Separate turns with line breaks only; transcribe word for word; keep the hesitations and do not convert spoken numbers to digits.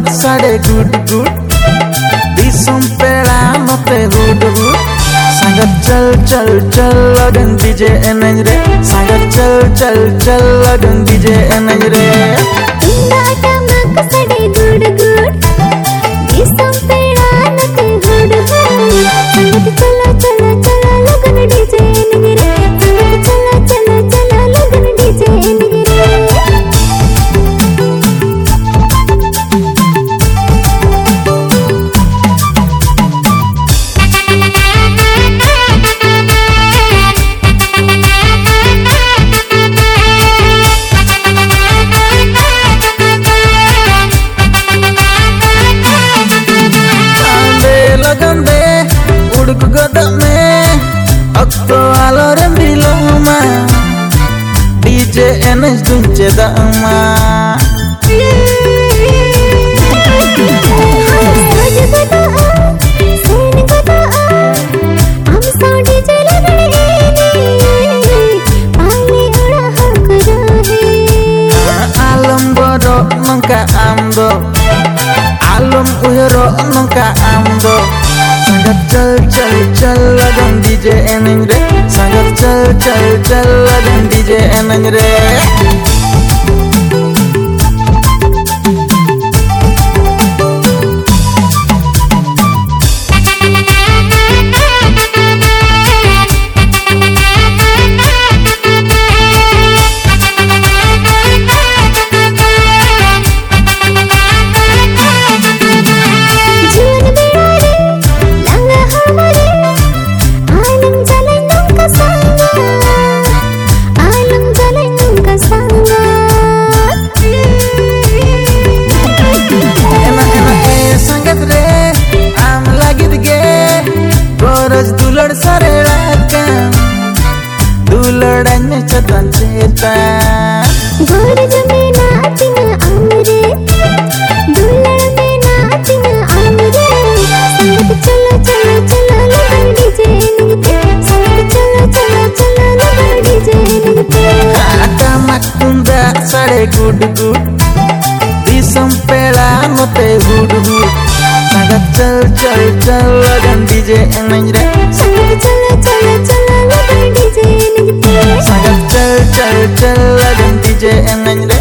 साड़े गुड गुड दिसम पेड़ा नोते हुड हुड संगत चल चल चल लगन डीजे एनज रे संगत चल चल चल लगन डीजे एनज रे
तुंगा टमक साड़े गुड गुड दिसम पेड़ा नोते हुड हुड संगत चला चला चला लगन डीजे एनज रे संगत चला चला चला लगन डीजे एनज रे
डीजे एनज दुंचे दामा आलम बरो नंका आमदो आलम उयरो नंका आमदो संगत चल चल चल लगन डीजे एनज रे संगत चल चल चल लगन डीजे एनज रे दुलड़ सरेड़ा का दुलड़न में चतन चेता
गोर जमे नाचिन आमरे दुलड़ में नाचिन आमरे संगत चलो चलो चलो लगन डीजे निकते संगत चलो चलो चलो लगन डीजे निकते
आटा मकुंदा साड़े गुड गुड दिसम पेड़ा नोते हुड हुड संगत चल चल चल लगन डीजे एनज रे
संगत चलो चलो चलो लगन डीजे निकते
संगत चल चल चल लगन डीजे एनज रे